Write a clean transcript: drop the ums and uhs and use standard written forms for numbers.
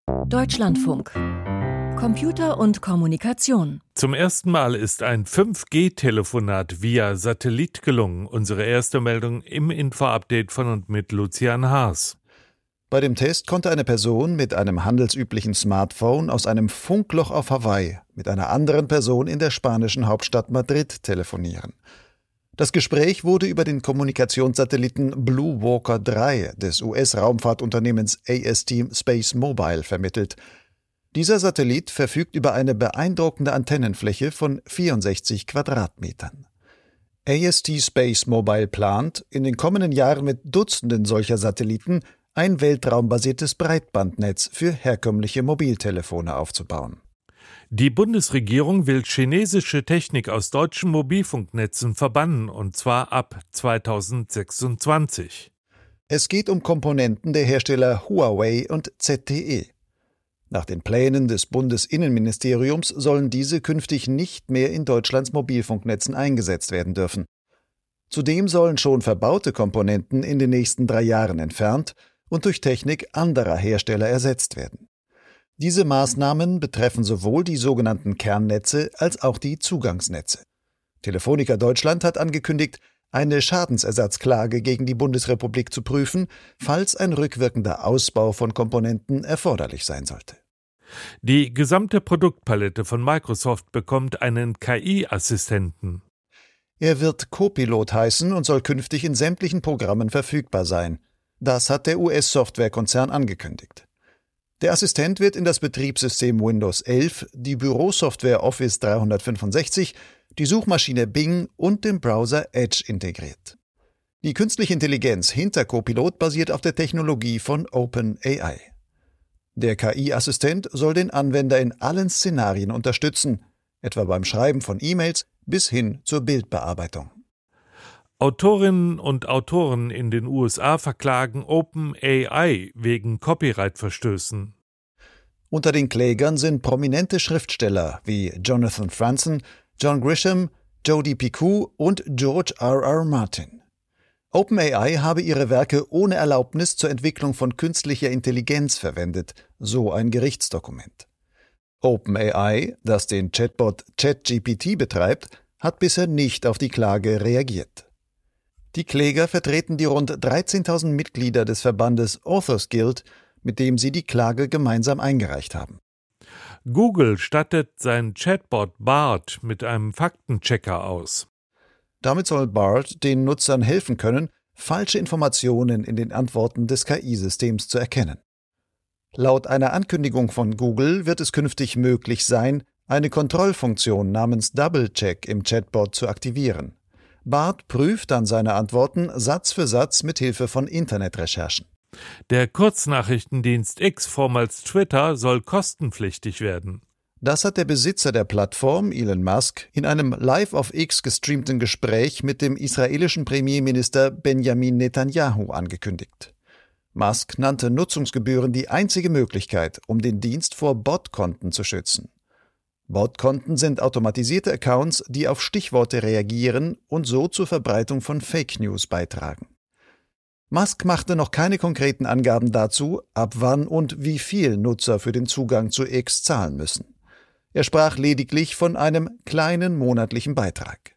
Deutschlandfunk. Computer und Kommunikation. Zum ersten Mal ist ein 5G-Telefonat via Satellit gelungen. Unsere erste Meldung im Info-Update von und mit Lucian Haas. Bei dem Test konnte eine Person mit einem handelsüblichen Smartphone aus einem Funkloch auf Hawaii mit einer anderen Person in der spanischen Hauptstadt Madrid telefonieren. Das Gespräch wurde über den Kommunikationssatelliten Blue Walker 3 des US-Raumfahrtunternehmens AST SpaceMobile vermittelt. Dieser Satellit verfügt über eine beeindruckende Antennenfläche von 64 Quadratmetern. AST SpaceMobile plant, in den kommenden Jahren mit Dutzenden solcher Satelliten ein weltraumbasiertes Breitbandnetz für herkömmliche Mobiltelefone aufzubauen. Die Bundesregierung will chinesische Technik aus deutschen Mobilfunknetzen verbannen, und zwar ab 2026. Es geht um Komponenten der Hersteller Huawei und ZTE. Nach den Plänen des Bundesinnenministeriums sollen diese künftig nicht mehr in Deutschlands Mobilfunknetzen eingesetzt werden dürfen. Zudem sollen schon verbaute Komponenten in den nächsten 3 Jahren entfernt und durch Technik anderer Hersteller ersetzt werden. Diese Maßnahmen betreffen sowohl die sogenannten Kernnetze als auch die Zugangsnetze. Telefonica Deutschland hat angekündigt, eine Schadensersatzklage gegen die Bundesrepublik zu prüfen, falls ein rückwirkender Ausbau von Komponenten erforderlich sein sollte. Die gesamte Produktpalette von Microsoft bekommt einen KI-Assistenten. Er wird Copilot heißen und soll künftig in sämtlichen Programmen verfügbar sein. Das hat der US-Softwarekonzern angekündigt. Der Assistent wird in das Betriebssystem Windows 11, die Bürosoftware Office 365, die Suchmaschine Bing und den Browser Edge integriert. Die künstliche Intelligenz hinter Copilot basiert auf der Technologie von OpenAI. Der KI-Assistent soll den Anwender in allen Szenarien unterstützen, etwa beim Schreiben von E-Mails bis hin zur Bildbearbeitung. Autorinnen und Autoren in den USA verklagen OpenAI wegen Copyright-Verstößen. Unter den Klägern sind prominente Schriftsteller wie Jonathan Franzen, John Grisham, Jodi Picoult und George R.R. Martin. OpenAI habe ihre Werke ohne Erlaubnis zur Entwicklung von künstlicher Intelligenz verwendet, so ein Gerichtsdokument. OpenAI, das den Chatbot ChatGPT betreibt, hat bisher nicht auf die Klage reagiert. Die Kläger vertreten die rund 13.000 Mitglieder des Verbandes Authors Guild, mit dem sie die Klage gemeinsam eingereicht haben. Google stattet sein Chatbot Bard mit einem Faktenchecker aus. Damit soll Bard den Nutzern helfen können, falsche Informationen in den Antworten des KI-Systems zu erkennen. Laut einer Ankündigung von Google wird es künftig möglich sein, eine Kontrollfunktion namens Double Check im Chatbot zu aktivieren. Bard prüft dann seine Antworten Satz für Satz mit Hilfe von Internetrecherchen. Der Kurznachrichtendienst X, vormals Twitter, soll kostenpflichtig werden. Das hat der Besitzer der Plattform, Elon Musk, in einem live auf X gestreamten Gespräch mit dem israelischen Premierminister Benjamin Netanyahu angekündigt. Musk nannte Nutzungsgebühren die einzige Möglichkeit, um den Dienst vor Botkonten zu schützen. Botkonten sind automatisierte Accounts, die auf Stichworte reagieren und so zur Verbreitung von Fake News beitragen. Musk machte noch keine konkreten Angaben dazu, ab wann und wie viel Nutzer für den Zugang zu X zahlen müssen. Er sprach lediglich von einem kleinen monatlichen Beitrag.